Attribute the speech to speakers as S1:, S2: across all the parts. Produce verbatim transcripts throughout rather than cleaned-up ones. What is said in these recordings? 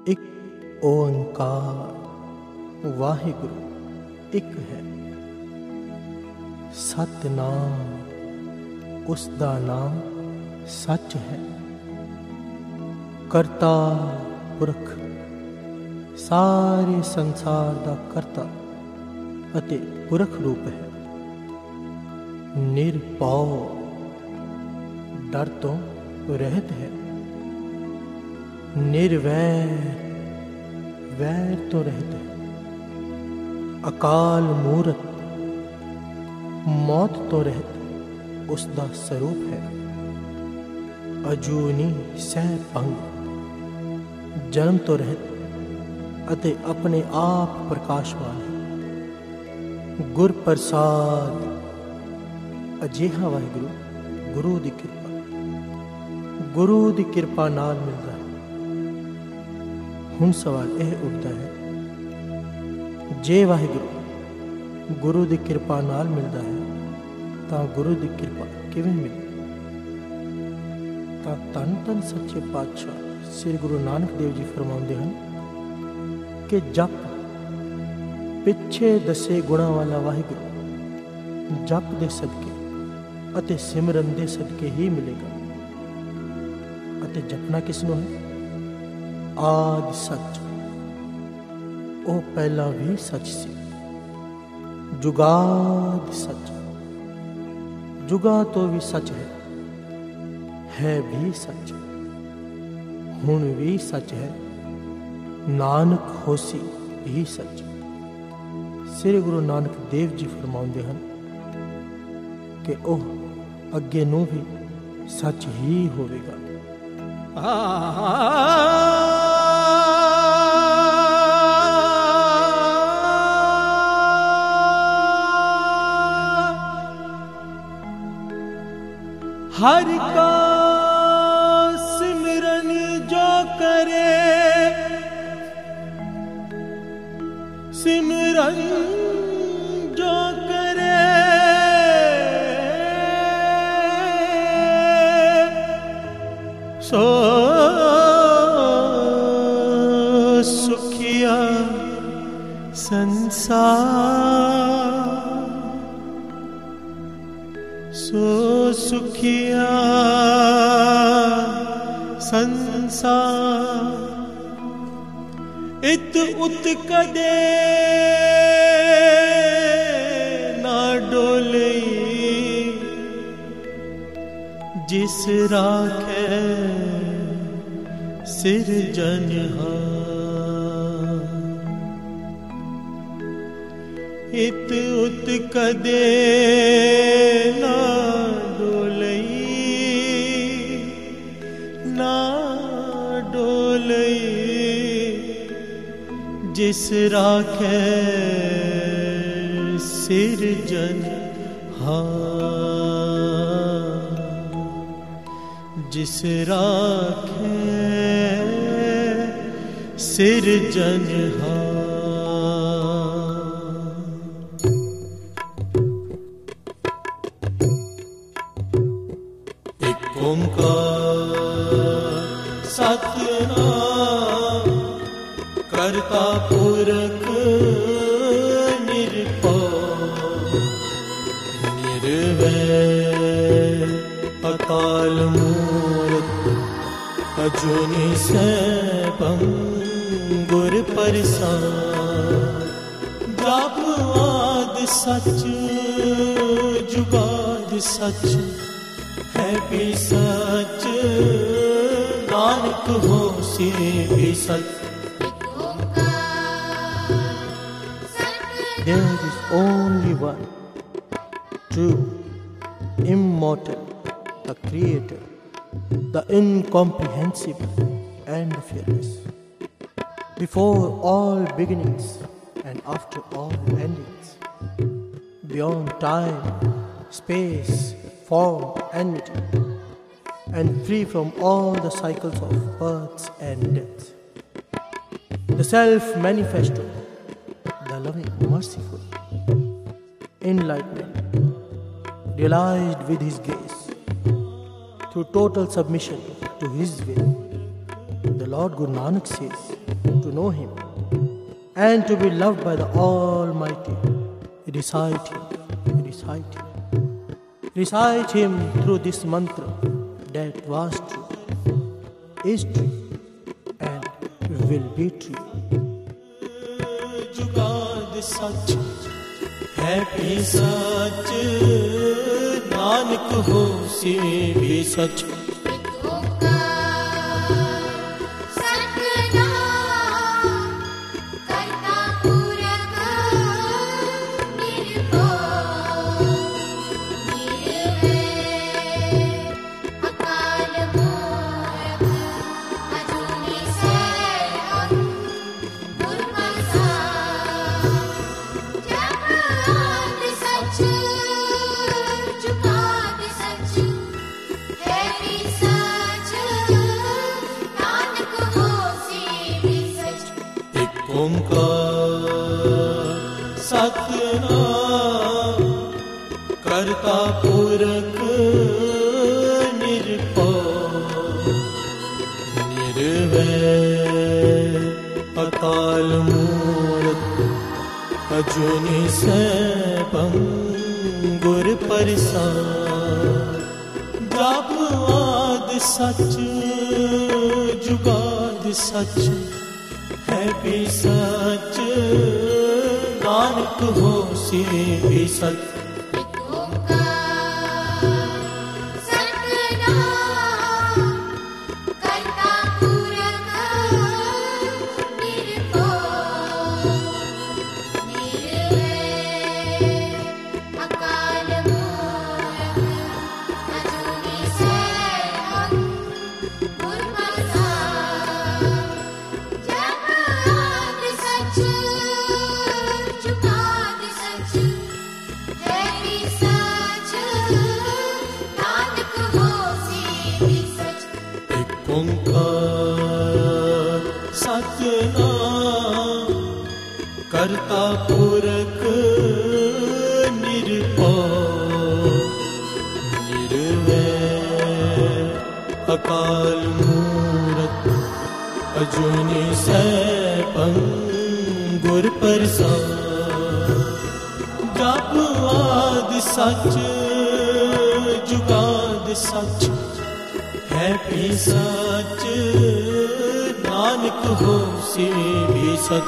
S1: ਇੱਕ ਓੰਕਾਰ ਵਾਹਿਗੁਰੂ ਇੱਕ ਹੈ। ਸਤਿਨਾਮ ਉਸ ਦਾ ਨਾਮ ਸੱਚ ਹੈ। ਕਰਤਾ ਪੁਰਖ ਸਾਰੇ ਸੰਸਾਰ ਦਾ ਕਰਤਾ ਅਤੇ ਪੁਰਖ ਰੂਪ ਹੈ। ਨਿਰਭਉ ਡਰ ਤੋਂ ਰਹਿਤ ਹੈ। निर्वैर वैर तो रहते हैं। अकाल मूरत मौत तो रहते उसका स्वरूप है। अजूनी सह भंग जन्म तो रहते अते अपने आप प्रकाशवान है। गुर प्रसाद अजिहा वाहिगुरु गुरु दी कृपा गुरु दी कृपा नाल मिलता है। ਹੁਣ ਸਵਾਲ ਇਹ ਉੱਠਦਾ ਹੈ, ਜੇ ਵਾਹਿਗੁਰੂ ਗੁਰੂ ਦੀ ਕਿਰਪਾ ਨਾਲ ਮਿਲਦਾ ਹੈ ਤਾਂ ਗੁਰੂ ਦੀ ਕਿਰਪਾ ਕਿਵੇਂ ਮਿਲੇ? ਤਾਂ ਧੰਨ ਧੰਨ ਸੱਚੇ ਪਾਤਸ਼ਾਹ ਸ੍ਰੀ ਗੁਰੂ ਨਾਨਕ ਦੇਵ ਜੀ ਫਰਮਾਉਂਦੇ ਹਨ ਕਿ ਜਪ ਪਿੱਛੇ ਦੱਸੇ ਗੁਣਾਂ ਵਾਲਾ ਵਾਹਿਗੁਰੂ ਜਪ ਦੇ ਸਦਕੇ ਅਤੇ ਸਿਮਰਨ ਦੇ ਸਦਕੇ ਹੀ ਮਿਲੇਗਾ। ਅਤੇ ਜਪਣਾ ਕਿਸ ਨੂੰ ਹੈ? ਆਦਿ ਸੱਚ, ਉਹ ਪਹਿਲਾਂ ਵੀ ਸੱਚ ਸੀ। ਜੁਗਾਦ ਸੱਚ, ਜੁਗਾ ਤੋਂ ਵੀ ਸੱਚ ਹੈ, ਹੈ ਵੀ ਸੱਚ, ਹੁਣ ਵੀ ਸੱਚ ਹੈ, ਨਾਨਕ ਹੋਸੀ ਵੀ ਸੱਚ। ਸ੍ਰੀ ਗੁਰੂ ਨਾਨਕ ਦੇਵ ਜੀ ਫਰਮਾਉਂਦੇ ਹਨ ਕਿ ਉਹ ਅੱਗੇ ਨੂੰ ਵੀ ਸੱਚ ਹੀ ਹੋਵੇਗਾ।
S2: हर का सिमरन जो करे, सिमरन जो करे, सो सुखिया संसार, सो सुखिया संसार। इत उत कदे ना डोलई, जिस राखे सिरजनहार। इत उत कदे ना जिस राखे सिरजनहार, जिस राखे सिरजनहार। एक ओंकार सतनाम करता पुरख निरभउ निर्वैर अकाल मूरत अजूनी सैभं गुर प्रसाद। जप आदि सच जुगाद सच है भी सच, नानक होसी भी सच।
S1: There is only one, true, immortal, the Creator, the incomprehensible and the fearless. Before all beginnings and after all endings, beyond time, space, form and matter, and free from all the cycles of births and deaths, the Self-Manifesto, the loving, merciful, enlightenment, realized with his gaze, through total submission to his will. The Lord Guru Nanak says, to know Him and to be loved by the Almighty. Recite Him, recite Him, recite Him through this mantra that was true, is true, and will be true.
S2: जुगाद सच है भी सच, नानक होसी भी सच। ओंकार सतनाम करता पुरख निरभव निर्वैर अकाल मूरत अजूनि सैभं गुर प्रसाद। जाप आद सच जुगाद सच है भी सच, नानक होसी भी सच। ओंकार सतनाम करता पुरख निरभव निर्वैर अकाल मूरत अजूनि सैभं गुर प्रसाद। जाप आद सच जुगाद सच है भी सच, नानक होसी भी सच।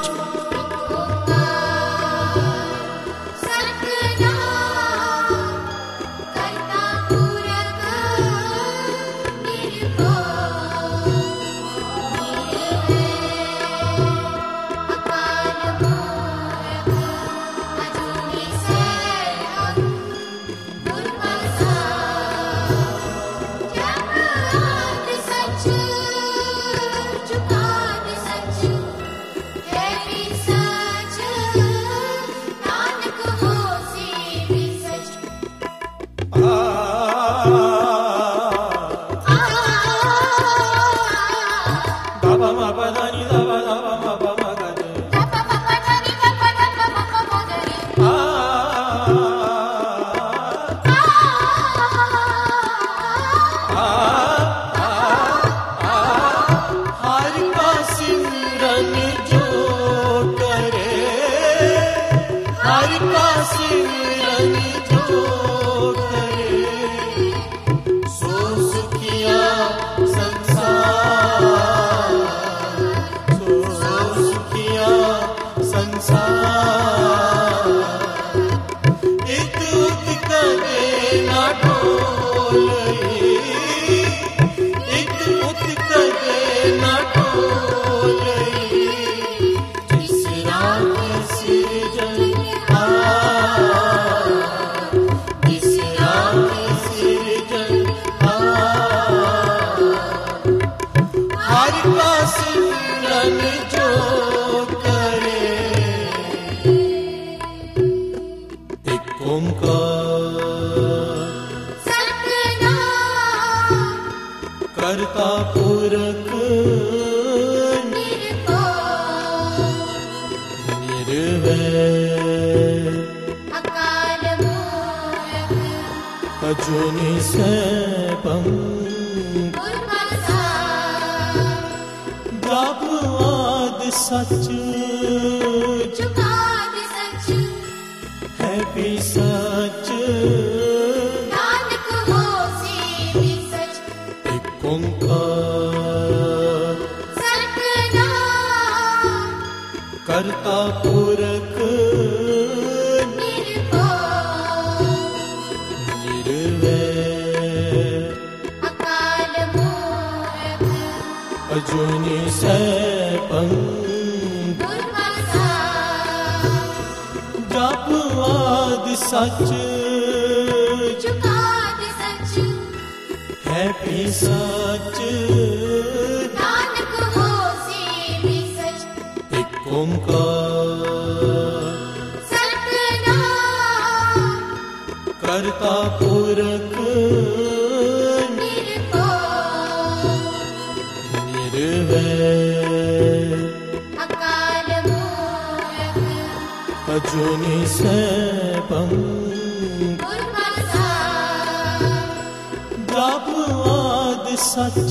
S2: करता पुरख निर्वैर
S3: अकाल मूरत
S2: अजूनि सैभं
S3: गुर प्रसाद।
S2: जाप आद सच
S3: जुगाद सच
S2: है भी सच
S3: नानक होसी भी सच
S2: एक ओंकार
S3: सतनाम
S2: करता पुरख
S3: निर्भय
S2: निर्वैर
S3: अकाल मूरत
S2: अजूनी सैभं
S3: गुरप्रसाद
S2: जप आदि सच
S3: जुगाद सच
S2: है भी सच
S3: नानक होसी भी सच
S2: एक ओंकार
S3: सतनाम
S2: करता पुरख निर्वैर
S3: अकाल मूरत
S2: अजूनी सैभं
S3: गुरप्रसाद
S2: जप आदि सच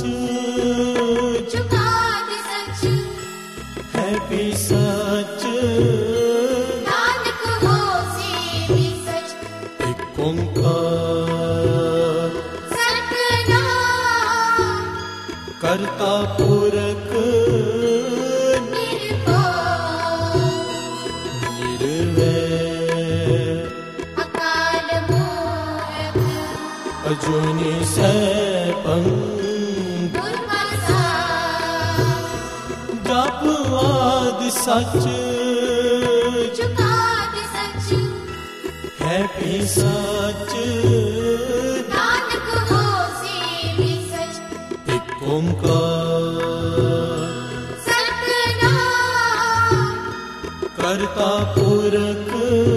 S3: जुगाद सच
S2: है भी सच
S3: नानक होसी भी सच
S2: एक ओंकार
S3: सतनाम
S2: करता पुरख निर्वैर
S3: अकाल मूरत
S2: अजूनी सैभं
S3: गुरप्रसाद
S2: जप आदि सच
S3: जुगाद सच
S2: है भी सच
S3: नानक होसी भी सच
S2: एक ओंकार
S3: सतनाम
S2: करता पुरख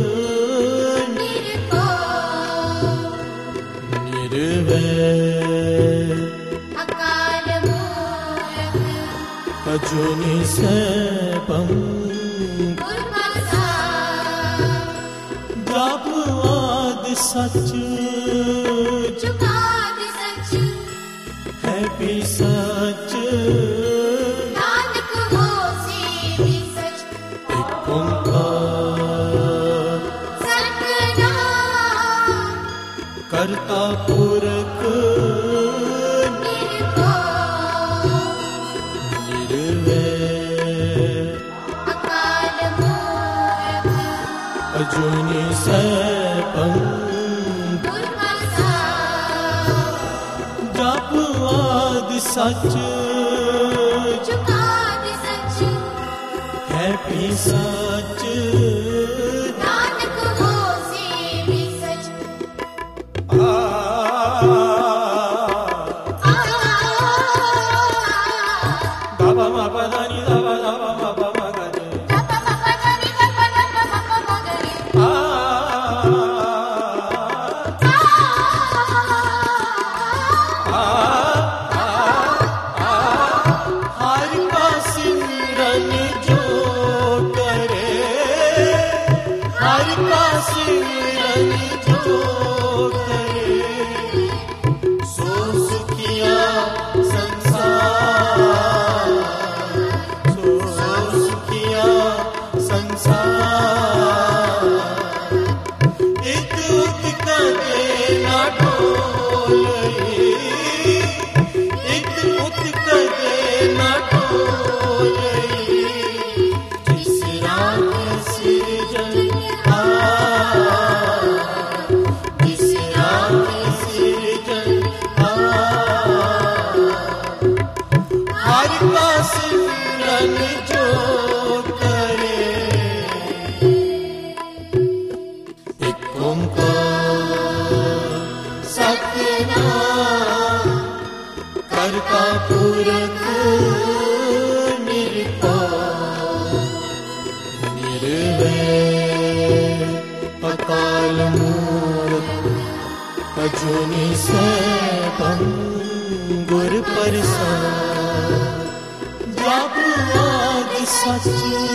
S2: निर्वैर
S3: अकाल मूरत
S2: अजूनी सैभं
S3: गुरप्रसाद
S2: जप आदि सच
S3: जुगाद सच
S2: है भी सच
S3: नानक होसी भी सच
S2: एक ओंकार
S3: सतनाम
S2: करता पुरख निर्वैर
S3: अकाल मूरत
S2: अजूनी सैभं
S3: गुरप्रसाद
S2: जप आदि सच
S3: जुगाद सच
S2: है भी सच
S3: नानक होसी भी सच
S2: बाबा मा पदा नि दा बा दा बा मा बा मा गा रे आ आ हर का सिमरन जो करे हर का सिमरन जो करे सो सुखिया संसार सो सुखिया संसार इत उत कदे ना ढोलई इत उत कदे ना ढोलई जिस रात सिरजन आ जिस रात सिरजन आ हर का सिमरन जो करे एक ओंकार सतनाम करता पुरख निर्भय निर्वैर अकाल मूरत अजूनी सैभं गुरप्रसाद जप आदि सच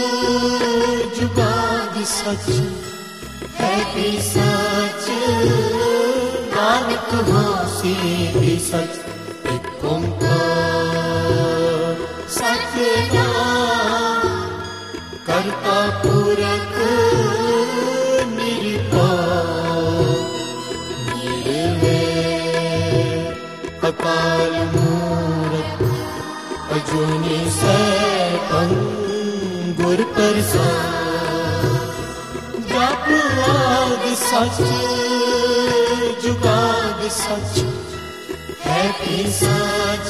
S2: जुगाद सच है भी सच नानक होसी भी सच एक ओंकार सतनाम
S4: करता पुरख निरभउ निर्वैर अकाल मूरत अजूनी सैभं गुर प्रसाद जप आदि सच जुगाद सच है भी सच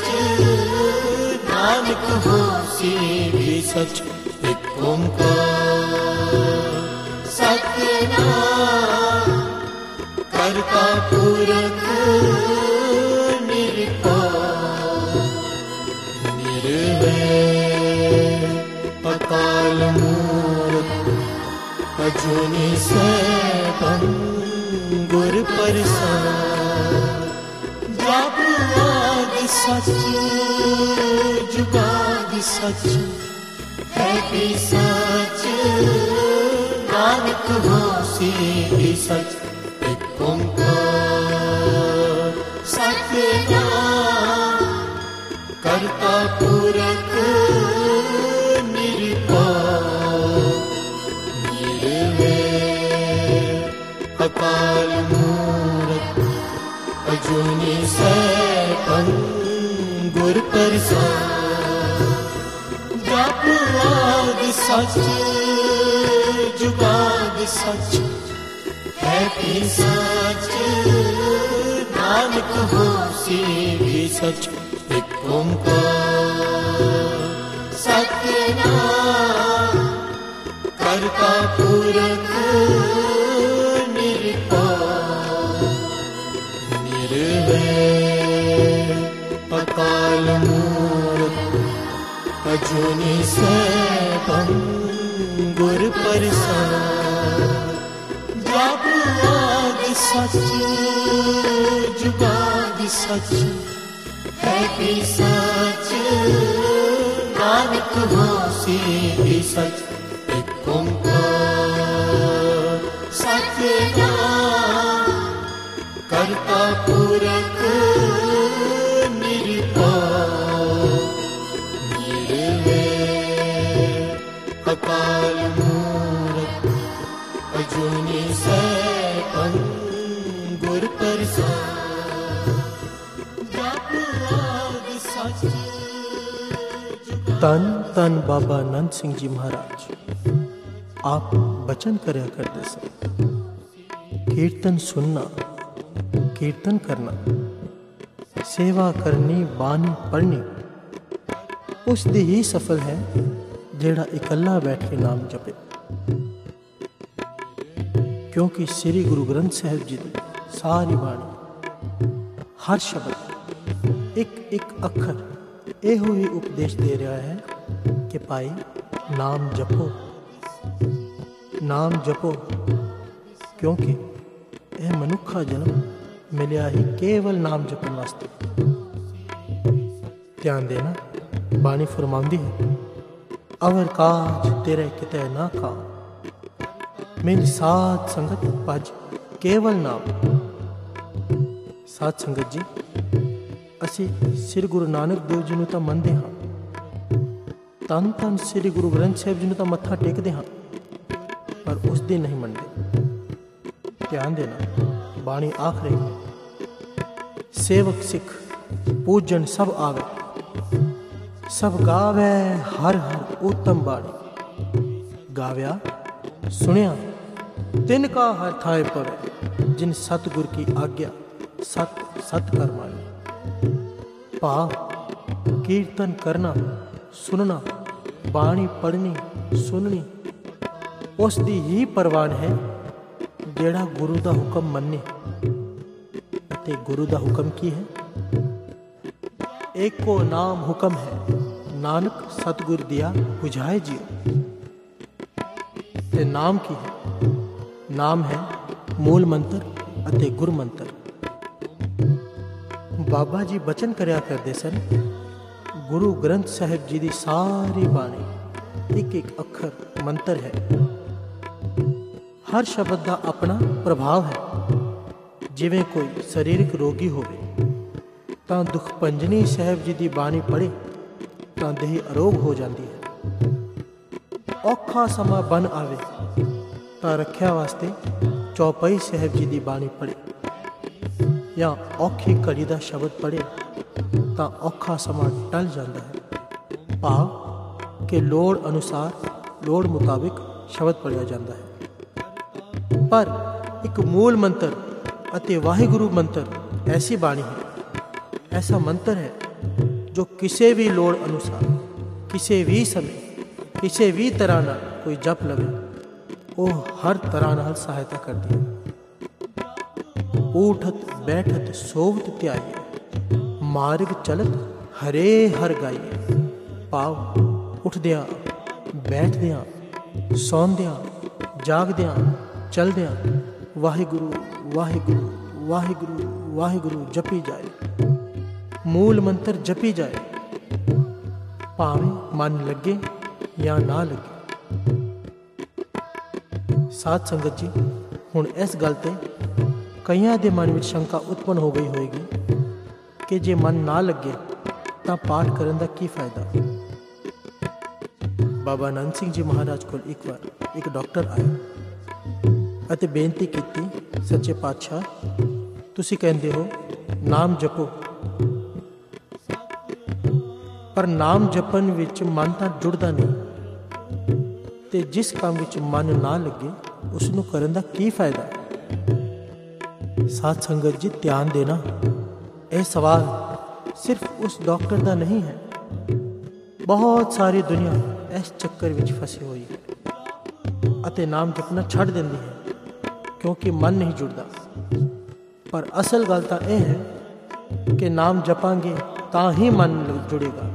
S4: नानक होसी भी सच एक ओंकार सतनाम करता पुरख निरभउ निर्वैर अकाल मूरत अजूनी सैभं गुर प्रसाद जप आदि सच जुगाद सच है भी सच नानक होसी भी सच एक ओंकार सतनाम करता पुरख निरभउ निर्वैर अकाल मूरत अजूनी सैभं गुर प्रसाद जप आदि सच जुगाद सच है भी सच नानक होसी भी सच एक ओंकार सतनाम करता पुरख निरभउ निर्वैर अकाल मूरत अजूनी सैभं गुर प्रसाद जप आदि सच जुगाद सच है भी सच नानक होसी भी सच एक ओंकार सतनाम करता पुरख निरभउ निर्वैर अकाल मूरत अजूनी सैभं गुर प्रसाद जप आदि सच
S1: तन तन बाबा नंद सिंह जी महाराज आप बचन करया करते सन, कीर्तन सुनना, कीर्तन करना, सेवा करनी, बानी पढ़नी उस दी ही सफल है जेड़ा इकल्ला बैठ के नाम जपे। क्योंकि श्री गुरु ग्रंथ साहिब जी की सारी बाणी हर शब्द एक एक अखर एहो ही उपदेश दे रहा है कि भाई नाम जपो, नाम जपो, क्योंकि यह मनुखा जन्म मिलिया ही केवल नाम जपन वास्ते। ध्यान देना, बाणी फरमांदी है अवर काज तेरे किते ना का मेरी साध संगत भज केवल नाम। साध संगत जी ਅਸੀਂ ਸ੍ਰੀ ਗੁਰੂ ਨਾਨਕ ਦੇਵ ਜੀ ਨੂੰ ਤਾਂ ਮੰਨਦੇ ਹਾਂ, ਤਨ ਤਨ ਸ੍ਰੀ ਗੁਰੂ ਗ੍ਰੰਥ ਸਾਹਿਬ ਜੀ ਨੂੰ ਤਾਂ ਮੱਥਾ ਟੇਕਦੇ ਹਾਂ, ਪਰ ਉਸ ਦੀ ਨਹੀਂ ਮੰਨਦੇ। ਧਿਆਨ ਦੇਣਾ, ਬਾਣੀ ਆਖ ਰਹੀ ਹੈ ਸੇਵਕ ਸਿੱਖ ਪੂਜਨ ਸਭ ਆਵੇ, ਸਭ ਗਾਵੇ ਹਰ ਹਰ ਉਤਮ ਬਾਣੀ। ਗਾਵਿਆ ਸੁਣਿਆ ਤਿਨ ਕਾ ਹਰ ਥਾਏ ਪਵੇ, ਜਿਨ ਸਤਿਗੁਰ ਕੀ ਆਗਿਆ ਸਤ ਸਤ ਕਰ ਮਾਨੀ। भाव कीर्तन करना, सुनना, बाणी पढ़नी सुननी उस दी ही परवान है जेड़ा गुरु दा हुक्म मन्ने। ते गुरु दा हुक्म की है? एको नाम हुक्म है, नानक सतगुर दिया बुझाए जियो। ते नाम की है? नाम है मूल मंत्र अते गुर मंत्र। बाबा जी बचन करया करते सन, गुरु ग्रंथ साहिब जी की सारी बाणी एक एक अखर मंत्र है, हर शब्द का अपना प्रभाव है। जिवें कोई शरीरक रोगी होवे तां दुख पंजनी साहिब जी की बाणी पढ़े तां देह अरोग हो जाती है। ਔਖਾ ਸਮਾਂ ਬਣ ਆਵੇ ਤਾਂ ਰੱਖਿਆ ਵਾਸਤੇ ਚੌਪਈ ਸਾਹਿਬ ਜੀ ਦੀ ਬਾਣੀ ਪੜ੍ਹੇ ਜਾਂ ਔਖੀ ਘੜੀ ਦਾ ਸ਼ਬਦ ਪੜ੍ਹੇ ਤਾਂ ਔਖਾ ਸਮਾਂ ਟਲ ਜਾਂਦਾ ਹੈ। ਭਾਵ ਕਿ ਲੋੜ ਅਨੁਸਾਰ ਲੋੜ ਮੁਤਾਬਿਕ ਸ਼ਬਦ ਪੜ੍ਹਿਆ ਜਾਂਦਾ ਹੈ। ਪਰ ਇੱਕ ਮੂਲ ਮੰਤਰ ਅਤੇ ਵਾਹਿਗੁਰੂ ਮੰਤਰ ਐਸੀ ਬਾਣੀ ਹੈ, ਐਸਾ ਮੰਤਰ ਹੈ ਜੋ ਕਿਸੇ ਵੀ ਲੋੜ ਅਨੁਸਾਰ ਕਿਸੇ ਵੀ ਸਮੇਂ ਕਿਸੇ ਵੀ ਤਰ੍ਹਾਂ ਨਾਲ ਕੋਈ ਜਪ ਲਵੇ ਉਹ ਹਰ ਤਰ੍ਹਾਂ ਨਾਲ ਸਹਾਇਤਾ ਕਰਦੀ ਹੈ। ਊਠਤ ਬੈਠਤ ਸੋਵਤ ਧਿਆਈਏ, ਮਾਰਗ ਚਲਤ ਹਰੇ ਹਰ ਗਾਈਏ। ਭਾਵ ਉੱਠਦਿਆਂ ਬੈਠਦਿਆਂ ਸੌਂਦਿਆਂ ਜਾਗਦਿਆਂ ਚਲਦਿਆਂ ਵਾਹਿਗੁਰੂ ਵਾਹਿਗੁਰੂ ਵਾਹਿਗੁਰੂ ਵਾਹਿਗੁਰੂ ਜਪੀ ਜਾਏ। ਮੂਲ ਮੰਤਰ ਜਪੀ ਜਾਏ, ਭਾਵੇਂ ਮਨ ਲੱਗੇ ਜਾਂ ਨਾ ਲੱਗੇ। ਸਾਧ ਸੰਗਤ ਜੀ, ਹੁਣ ਇਸ ਗੱਲ ਤੇ ਕਈਆਂ ਦੇ ਮਨ ਵਿੱਚ ਸ਼ੰਕਾ ਉਤਪੰਨ ਹੋ ਗਈ ਹੋਏਗੀ ਕਿ ਜੇ ਮਨ ਨਾ ਲੱਗੇ ਤਾਂ ਪਾਠ ਕਰਨ ਦਾ ਕੀ ਫਾਇਦਾ। ਬਾਬਾ ਆਨੰਦ ਸਿੰਘ ਜੀ ਮਹਾਰਾਜ ਕੋਲ ਇੱਕ ਵਾਰ ਇੱਕ ਡਾਕਟਰ ਆਇਆ ਅਤੇ ਬੇਨਤੀ ਕੀਤੀ, ਸੱਚੇ ਪਾਤਸ਼ਾਹ ਤੁਸੀਂ ਕਹਿੰਦੇ ਹੋ ਨਾਮ ਜਪੋ, ਪਰ ਨਾਮ ਜਪਣ ਵਿੱਚ ਮਨ ਤਾਂ ਜੁੜਦਾ ਨਹੀਂ, ਤੇ ਜਿਸ ਕੰਮ ਵਿੱਚ ਮਨ ਨਾ ਲੱਗੇ ਉਸ ਨੂੰ ਕਰਨ ਦਾ ਕੀ ਫਾਇਦਾ। ਸਾਧ ਸੰਗਤ ਜੀ, ਧਿਆਨ ਦੇਣਾ, ਇਹ ਸਵਾਲ ਸਿਰਫ ਉਸ ਡਾਕਟਰ ਦਾ ਨਹੀਂ ਹੈ। ਬਹੁਤ ਸਾਰੀ ਦੁਨੀਆ ਇਸ ਚੱਕਰ ਵਿੱਚ ਫਸੀ ਹੋਈ ਹੈ ਅਤੇ ਨਾਮ ਜਪਣਾ ਛੱਡ ਦਿੰਦੀ ਹੈ ਕਿਉਂਕਿ ਮਨ ਨਹੀਂ ਜੁੜਦਾ। ਪਰ ਅਸਲ ਗੱਲ ਤਾਂ ਇਹ ਹੈ ਕਿ ਨਾਮ ਜਪਾਂਗੇ ਤਾਂ ਹੀ ਮਨ ਜੁੜੇਗਾ।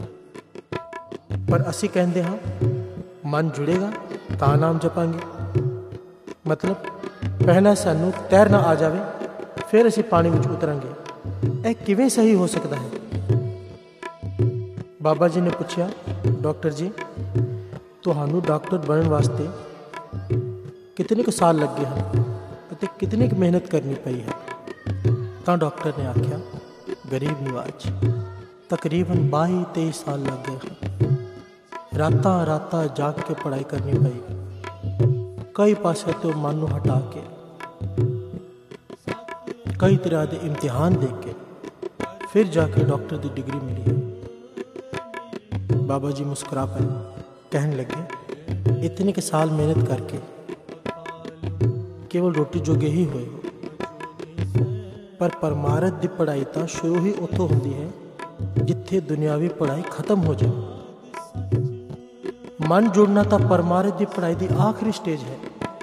S1: ਪਰ ਅਸੀਂ ਕਹਿੰਦੇ ਹਾਂ ਮਨ ਜੁੜੇਗਾ ਤਾਂ ਨਾਮ ਜਪਾਂਗੇ। ਮਤਲਬ ਪਹਿਲਾਂ ਸਾਨੂੰ ਤੈਰਨਾ ਆ ਜਾਵੇ ਫਿਰ ਅਸੀਂ ਪਾਣੀ ਵਿੱਚ ਉਤਰਾਂਗੇ। ਇਹ ਕਿਵੇਂ ਸਹੀ ਹੋ ਸਕਦਾ ਹੈ। ਬਾਬਾ ਜੀ ਨੇ ਪੁੱਛਿਆ, ਡਾਕਟਰ ਜੀ ਤੁਹਾਨੂੰ ਡਾਕਟਰ ਬਣਨ ਵਾਸਤੇ ਕਿਤਨੇ ਕੁ ਸਾਲ ਲੱਗੇ ਹਨ ਅਤੇ ਕਿਤਨੀ ਕੁ ਮਿਹਨਤ ਕਰਨੀ ਪਈ ਹੈ। ਤਾਂ ਡਾਕਟਰ ਨੇ ਆਖਿਆ, ਗਰੀਬ ਨਿਵਾਜ ਤਕਰੀਬਨ ਬਾਈ ਤੇਈ ਸਾਲ ਲੱਗ ਗਏ ਹਨ। ਰਾਤਾਂ ਰਾਤਾਂ ਜਾਗ ਕੇ ਪੜ੍ਹਾਈ ਕਰਨੀ ਪਈ, ਕਈ ਪਾਸੇ ਤੋਂ ਮਨ ਨੂੰ ਹਟਾ ਕੇ, ਕਈ ਤਰ੍ਹਾਂ ਦੇ ਇਮਤਿਹਾਨ ਦੇ ਕੇ ਫਿਰ ਜਾ ਕੇ ਡਾਕਟਰ ਦੀ ਡਿਗਰੀ ਮਿਲੀ ਹੈ। ਬਾਬਾ ਜੀ ਮੁਸਕਰਾ ਪਏ, ਕਹਿਣ ਲੱਗੇ, ਇਤਨੇ ਕੇ ਸਾਲ ਮਿਹਨਤ ਕਰਕੇ ਕੇਵਲ ਰੋਟੀ ਜੋਗੇ ਹੀ ਹੋਏ ਹੋ, ਪਰ ਪਰਮਾਰਥ ਦੀ ਪੜ੍ਹਾਈ ਤਾਂ ਸ਼ੁਰੂ ਹੀ ਉੱਥੋਂ ਹੁੰਦੀ ਹੈ ਜਿੱਥੇ ਦੁਨਿਆਵੀ ਪੜ੍ਹਾਈ ਖਤਮ ਹੋ ਜਾਏ। ਮਨ ਜੁੜਨਾ ਤਾਂ ਪਰਮਾਰਥ ਦੀ ਪੜ੍ਹਾਈ ਦੀ ਆਖਰੀ ਸਟੇਜ ਹੈ।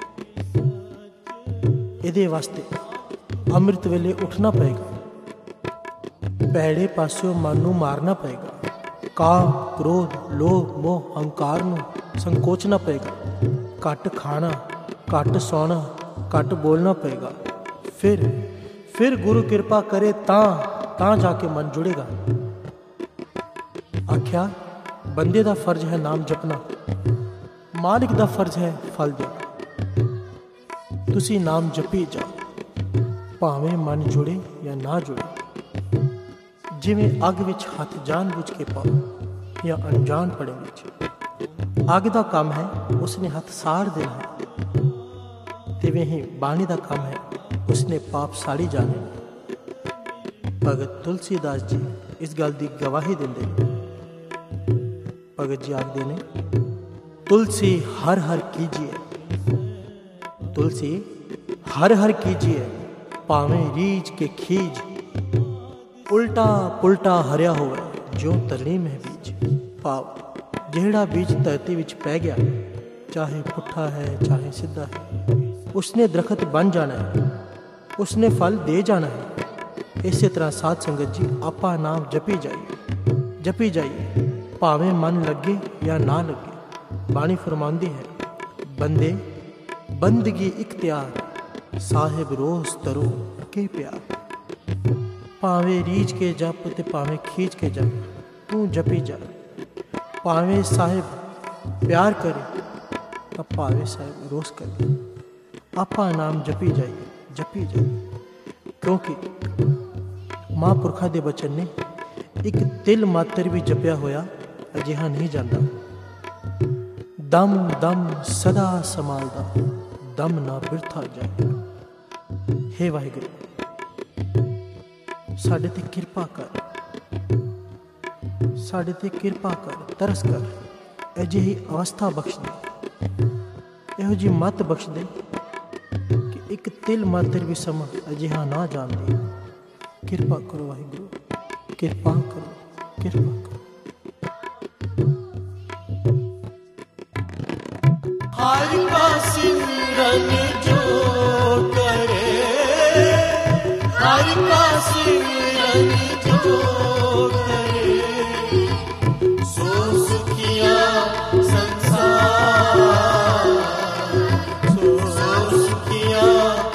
S1: ਇਹਦੇ ਵਾਸਤੇ ਅੰਮ੍ਰਿਤ ਵੇਲੇ ਉੱਠਣਾ ਪਏਗਾ, ਭੈੜੇ ਪਾਸਿਓਂ ਮਨ ਨੂੰ ਮਾਰਨਾ ਪਏਗਾ, ਕਾਮ ਕ੍ਰੋਧ ਲੋਭ ਮੋਹ ਹੰਕਾਰ ਨੂੰ ਸੰਕੋਚਣਾ ਪਏਗਾ, ਘੱਟ ਖਾਣਾ ਘੱਟ ਸੌਣਾ ਘੱਟ ਬੋਲਣਾ ਪਏਗਾ। ਫਿਰ ਫਿਰ ਗੁਰੂ ਕਿਰਪਾ ਕਰੇ ਤਾਂ ਤਾਂ ਜਾ ਕੇ ਮਨ ਜੁੜੇਗਾ। ਆਖਿਆ, ਬੰਦੇ ਦਾ ਫਰਜ਼ ਹੈ ਨਾਮ ਜਪਣਾ, ਮਾਲਿਕ ਦਾ ਫਰਜ਼ ਹੈ ਫਲ ਦੇਣਾ। ਤੁਸੀਂ ਨਾਮ ਜਪੀ ਜਾਓ, ਭਾਵੇਂ ਮਨ ਜੁੜੇ ਜਾਂ ਨਾ ਜੁੜੇ। ਜਿਵੇਂ ਅੱਗ ਵਿੱਚ ਹੱਥ ਜਾਣ ਬੁੱਝ ਕੇ ਪਾਓ ਜਾਂ ਅਣਜਾਣ ਪੜੇ ਵਿੱਚ। ਅੱਗ ਦਾ ਕੰਮ ਹੈ ਉਸਨੇ ਹੱਥ ਸਾੜ ਦੇਣਾ ਹੈ, ਤਿਵੇਂ ਹੀ ਬਾਣੀ ਦਾ ਕੰਮ ਹੈ ਉਸਨੇ ਪਾਪ ਸਾੜੀ ਜਾਣੇ। ਭਗਤ ਤੁਲਸੀਦਾਸ ਜੀ ਇਸ ਗੱਲ ਦੀ ਗਵਾਹੀ ਦਿੰਦੇ ਨੇ। ਭਗਤ ਜੀ ਆਖਦੇ ਨੇ, ਤੁਲਸੀ ਹਰ ਹਰ ਕੀਜੀਏ, ਤੁਲਸੀ ਹਰ ਹਰ ਕੀਜੀਏ, ਭਾਵੇਂ ਰੀਝ ਕੇ ਖੀਜ, ਉਲਟਾ ਪੁਲਟਾ ਹਰਿਆ ਹੋਵੇ ਜੋ ਤਰਣੀ ਮਹਿ ਬੀਜ। ਭਾਵ ਜਿਹੜਾ ਬੀਜ ਧਰਤੀ ਵਿੱਚ ਪੈ ਗਿਆ, ਚਾਹੇ ਪੁੱਠਾ ਹੈ ਚਾਹੇ ਸਿੱਧਾ ਹੈ, ਉਸਨੇ ਦਰਖਤ ਬਣ ਜਾਣਾ ਹੈ, ਉਸਨੇ ਫਲ ਦੇ ਜਾਣਾ ਹੈ। ਇਸੇ ਤਰ੍ਹਾਂ ਸਾਧ ਸੰਗਤ ਜੀ, ਆਪਾਂ ਨਾਮ ਜਪੀ ਜਾਈਏ ਜਪੀ ਜਾਈਏ ਭਾਵੇਂ ਮਨ ਲੱਗੇ ਜਾਂ ਨਾ ਲੱਗੇ। ਬਾਣੀ ਫਰਮਾਉਂਦੀ ਹੈ, ਬੰਦੇ ਬੰਦਗੀ ਇਖਤਿਆਰ, ਸਾਹਿਬ ਰੋਜ਼ ਤਰੋ ਕੇ ਪਿਆਰ। ਭਾਵੇਂ ਰੀਝ ਕੇ ਜਪ ਤੇ ਭਾਵੇਂ ਖੀਂਚ ਕੇ ਜਪ, ਤੂੰ ਜਪੀ ਜਾ। ਭਾਵੇਂ ਸਾਹਿਬ ਪਿਆਰ ਕਰੇ ਤਾਂ ਭਾਵੇਂ ਸਾਹਿਬ ਰੋਜ਼ ਕਰੇ। ਆਪਾਂ ਨਾਮ ਜਪੀ ਜਾਈਏ ਜਪੀ ਜਾਈਏ, ਕਿਉਂਕਿ ਮਹਾਂਪੁਰਖਾਂ ਦੇ ਬਚਨ ਨੇ, ਇੱਕ ਤਿਲ ਮਾਤਰ ਵੀ ਜਪਿਆ ਹੋਇਆ ਅਜਿਹਾ ਨਹੀਂ ਜਾਂਦਾ। दम दम सदा संभालदा, दम ना बिरथा जाए। हे वाहिगुरू, साडे ते किरपा कर, साडे ते किरपा कर, तरस कर, अजिही अवस्था बख्श दे, इहो जी मत बख्श दे कि एक तिल मात्र भी समा अजिहा ना जान दे। किरपा करो वाहिगुरू, किरपा करो, किरपा करो।
S4: हर का सिमरन जो करे, हर का सिमरन जो करे, सो सुखिया संसार, सो सुखिया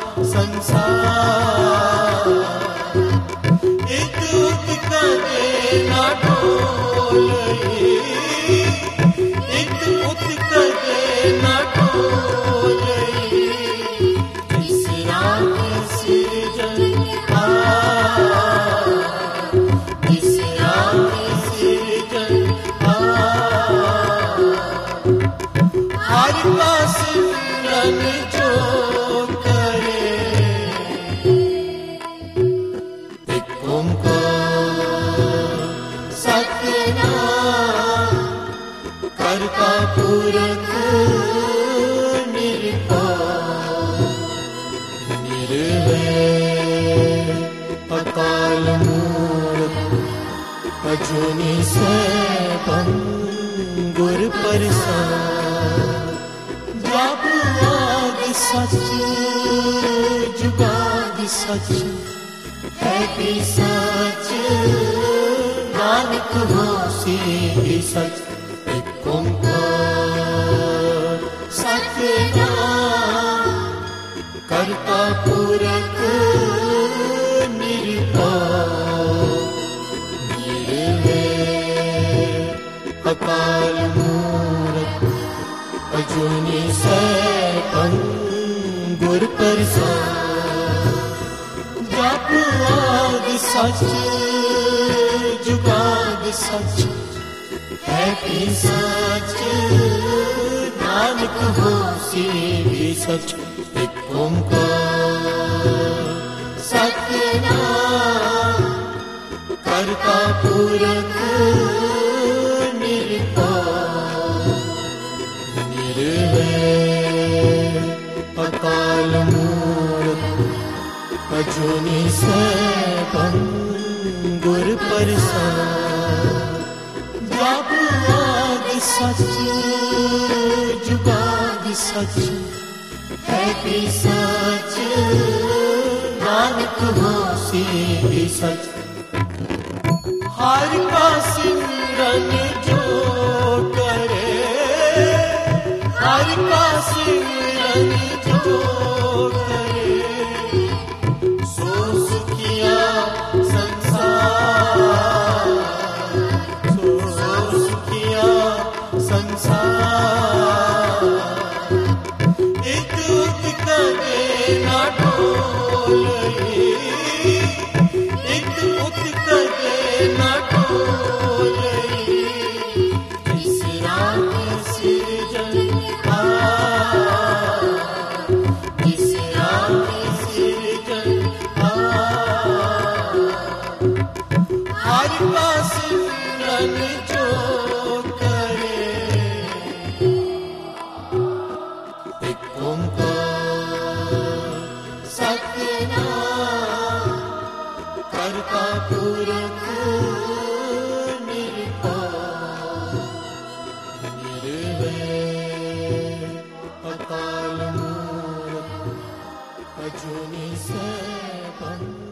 S4: संसार। इत उत करे ना डोले, इत उत करे ना डोले, इस रात सिरजनहार, इस रात सिरजनहार। हर का सिमरन जो करे, एक ओंकार सतनाम, करता पुरख निरंकार, निर्भय अकाल मूरत, अजूनी सैभं गुर प्रसाद। जप आदि सच जुगादि सच, है भी सच, नानक होसी भी सच। एक ओंकार सतनाम, करता पुरख निरंकार, निर्भय अकाल मूरत, अजूनी सैभं गुर प्रसाद। जप आदि सच जुगादि सच, है भी सच, नानक होसी भी सच। एक ओंकार सतनाम, करता पुरख निरंकार, निर्भय अकाल मूरत, अजूनी सैभं गुर प्रसाद। जप आदि सच जुगादि सच, है भी सच, नानक होसी भी सच। हर का सिमरन जो करे, हर का सिमरन जो करे, सो सुखिया संसार, सो सुखिया संसार। इत उत करे ना डोले, इत उत करे ना डोले, इस रात सिरजनहार, इस रात सिरजनहार। हर का सिमरन जो करे, एक ओंकार सतनाम, करता पुरख निरंकार, निर्भय अकाल मूरत, अजूनी सैभं